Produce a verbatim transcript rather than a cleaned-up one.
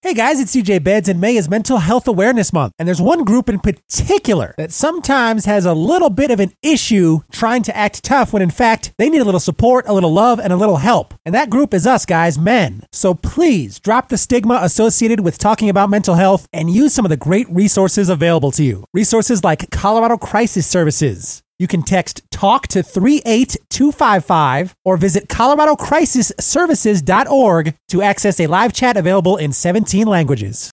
Hey guys, it's C J Beds, and May is Mental Health Awareness Month. And there's one group in particular that sometimes has a little bit of an issue trying to act tough when in fact they need a little support, a little love, and a little help. And that group is us, guys, men. So please drop the stigma associated with talking about mental health and use some of the great resources available to you. Resources like Colorado Crisis Services. You can text TALK to three eight two five five or visit colorado crisis services dot org to access a live chat available in seventeen languages.